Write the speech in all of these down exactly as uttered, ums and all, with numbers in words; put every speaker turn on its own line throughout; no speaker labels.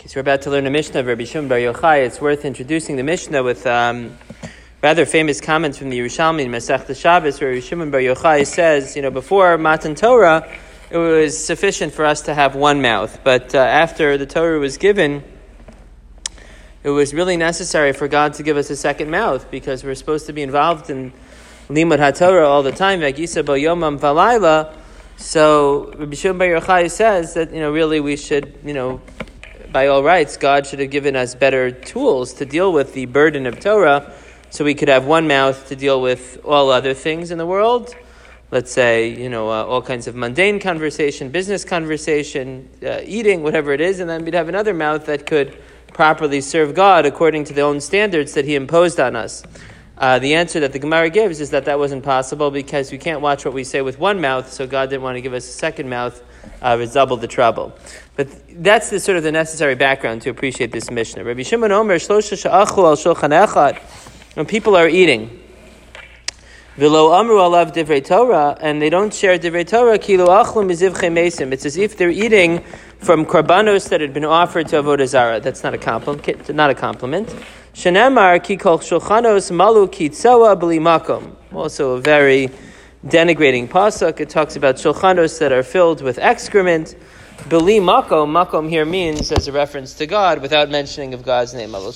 So we're about to learn a Mishnah of Rabbi Shimon Bar Yochai. It's worth introducing the Mishnah with um, rather famous comments from the Yerushalmi in Masechta Shabbos, where Rabbi Shimon Bar Yochai says, you know, before Matan Torah, it was sufficient for us to have one mouth. But uh, after the Torah was given, it was really necessary for God to give us a second mouth, because we're supposed to be involved in Limud HaTorah all the time, V'agisa bo yomam v'layla. So Rabbi Shimon Bar Yochai says that, you know, really we should, you know, by all rights, God should have given us better tools to deal with the burden of Torah, so we could have one mouth to deal with all other things in the world. Let's say, you know, uh, all kinds of mundane conversation, business conversation, uh, eating, whatever it is, and then we'd have another mouth that could properly serve God according to the own standards that He imposed on us. Uh, the answer that the Gemara gives is that that wasn't possible because we can't watch what we say with one mouth, so God didn't want to give us a second mouth. Uh, it's double the trouble. But that's the sort of the necessary background to appreciate this Mishnah. Rabbi Shimon Omer, Shlosha she'achlu al shulchan echad. When people are eating, v'lo amru alav divrei Torah, and they don't share divrei Torah, kilu achlu mizivchei mesim. It's as if they're eating from korbanos that had been offered to avodah zarah. That's not a compliment. Not a compliment. Shenemar ki kol shulchanos malu kitzoa b'li makom. Also a very denigrating pasuk. It talks about shulchanos that are filled with excrement. B'li makom, makom here means as a reference to God without mentioning of God's name. But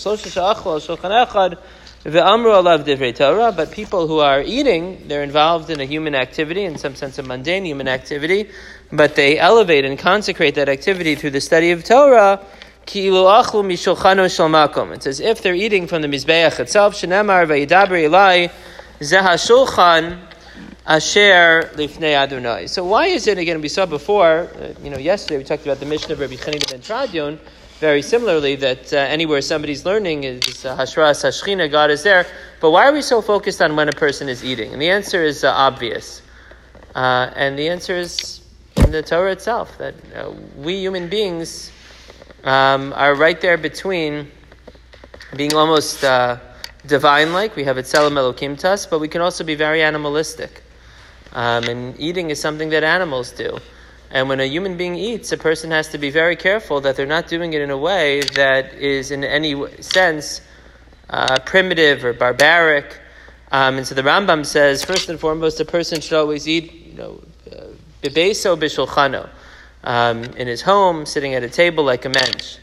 people who are eating, they're involved in a human activity, in some sense a mundane human activity, but they elevate and consecrate that activity through the study of Torah. It's as if they're eating from the Mizbeach itself. Shenemar v'yidaber ilai zeha shulchan asher lifnei Adonai. So why is it, again, we saw before, uh, you know, yesterday we talked about the Mishnah of Rabbi Chanina ben Tradion, very similarly, that uh, anywhere somebody's learning is uh, Hashras Hashchina, God is there. But why are we so focused on when a person is eating? And the answer is uh, obvious. Uh, and the answer is in the Torah itself, that uh, we human beings um, are right there between being almost uh, divine-like. We have Etzelem Elokim Tas, but we can also be very animalistic. Um, and eating is something that animals do. And when a human being eats, a person has to be very careful that they're not doing it in a way that is in any sense uh, primitive or barbaric. Um, and so the Rambam says, first and foremost, a person should always eat, you know, bebeso b'shulchano, um, in his home, sitting at a table like a mensch.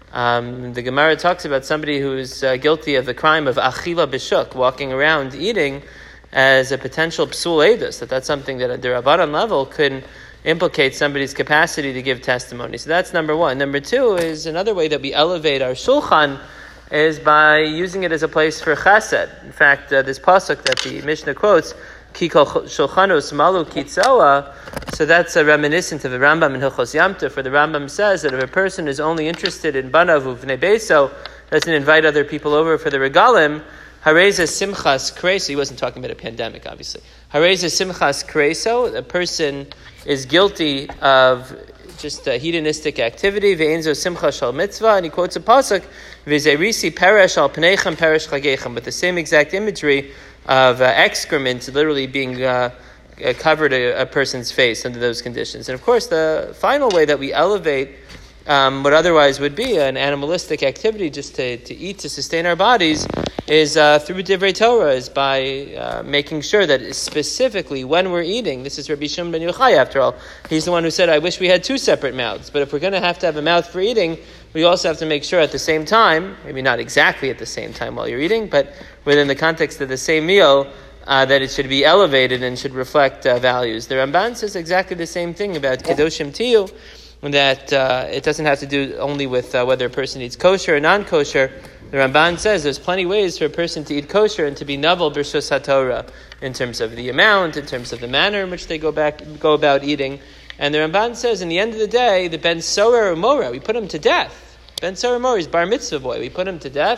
Um, the Gemara talks about somebody who's uh, guilty of the crime of achila b'shuk, walking around eating, as a potential psul edus, that that's something that at the Rabbanan level could implicate somebody's capacity to give testimony. So that's number one. Number two is another way that we elevate our shulchan is by using it as a place for chesed. In fact, uh, this pasuk that the Mishnah quotes, ki kol shulchanos malu kitzoa, so that's a reminiscent of the Rambam in Hilchos Yom Tov, where the Rambam says that if a person is only interested in banav uvnei beso, doesn't invite other people over for the regalim, Hareza simchas kreso. He wasn't talking about a pandemic, obviously. Hareza simchas kreso. A person is guilty of just a hedonistic activity. Ve'enzo simcha shal mitzvah. And he quotes a pasuk, V'zerisi peresh al pneichem peresh chagechem, with the same exact imagery of uh, excrement literally being uh, uh, covered a, a person's face under those conditions. And of course, the final way that we elevate Um, what otherwise would be an animalistic activity, just to, to eat, to sustain our bodies, is uh, through Divrei Torah, is by uh, making sure that specifically when we're eating, this is Rabbi Shimon ben Yochai after all, he's the one who said, I wish we had two separate mouths, but if we're going to have to have a mouth for eating, we also have to make sure at the same time, maybe not exactly at the same time while you're eating, but within the context of the same meal, uh, that it should be elevated and should reflect uh, values. The Ramban says exactly the same thing about Kedoshim Tiyu, that uh, it doesn't have to do only with uh, whether a person eats kosher or non-kosher. The Ramban says there's plenty of ways for a person to eat kosher and to be navel b'rshus haTorah in terms of the amount, in terms of the manner in which they go back go about eating. And the Ramban says, in the end of the day, the Ben Sorer Umora, we put him to death. Ben Sorer Umora is bar mitzvah boy. We put him to death.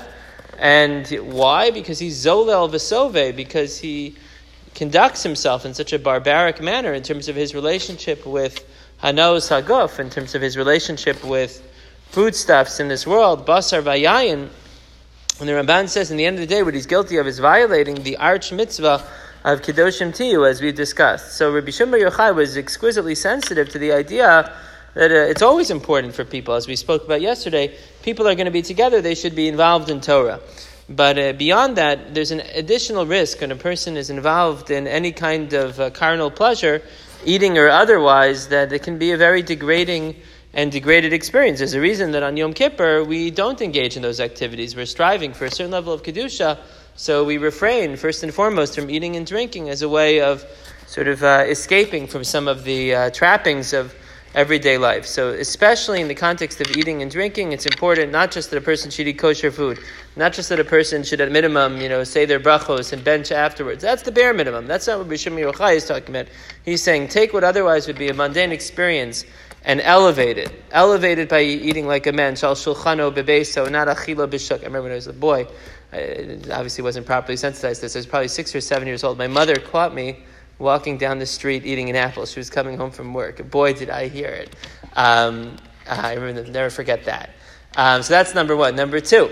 And why? Because he's zolel v'sove, because he conducts himself in such a barbaric manner in terms of his relationship with Hanos Haguf, in terms of his relationship with foodstuffs in this world, Basar Vayayin. And the Ramban says, in the end of the day, what he's guilty of is violating the arch mitzvah of Kedoshim Tiyu, as we discussed. So Rabbi Shimon Bar Yochai was exquisitely sensitive to the idea that uh, it's always important for people, as we spoke about yesterday. People are going to be together; they should be involved in Torah. But uh, beyond that, there's an additional risk when a person is involved in any kind of uh, carnal pleasure, eating or otherwise, that it can be a very degrading and degraded experience. There's a reason that on Yom Kippur we don't engage in those activities. We're striving for a certain level of Kedusha, so we refrain first and foremost from eating and drinking as a way of sort of uh, escaping from some of the uh, trappings of everyday life. So especially in the context of eating and drinking, it's important not just that a person should eat kosher food, not just that a person should at minimum, you know, say their brachos and bench afterwards. That's the bare minimum. That's not what Bishim Yochai is talking about. He's saying take what otherwise would be a mundane experience and elevate it. Elevate it by eating like a man. Shal shulchano bebeso, not achila b'shuk. I remember when I was a boy, I obviously wasn't properly sensitized to this. I was probably six or seven years old. My mother caught me walking down the street eating an apple. She was coming home from work. Boy, did I hear it. Um, I remember, never forget that. Um, so that's number one. Number two,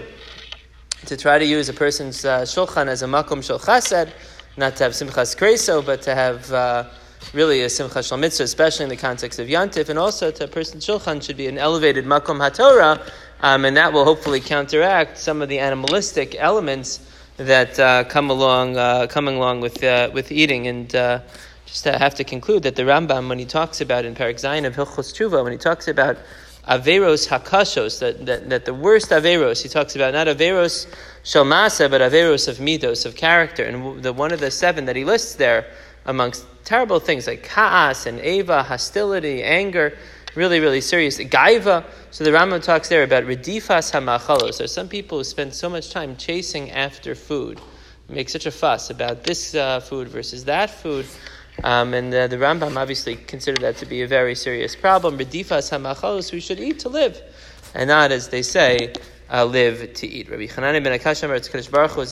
to try to use a person's uh, shulchan as a makom shel chesed, not to have simchas kreso, but to have uh, really a simchas shel mitzvah, especially in the context of yantif, and also to a person's shulchan should be an elevated makom haTorah, um, and that will hopefully counteract some of the animalistic elements that uh, come along, uh, coming along with uh, with eating. And uh, just uh, have to conclude that the Rambam, when he talks about in Perek Zayin of Hilchos Tshuva, when he talks about averos hakashos, that, that that the worst averos, he talks about not averos shel masa, but averos of midos, of character. And the one of the seven that he lists there, amongst terrible things like kaas and eva, hostility, anger, really, really serious. Gaiva. So the Rambam talks there about redifas hamachalos. There are some people who spend so much time chasing after food, make such a fuss about this uh, food versus that food. Um, and uh, the Rambam obviously considered that to be a very serious problem. Redifas hamachalos, we should eat to live, and not, as they say, uh, live to eat. Rabbi Chananah ben Akash Amar Tzkadosh Baruch Hu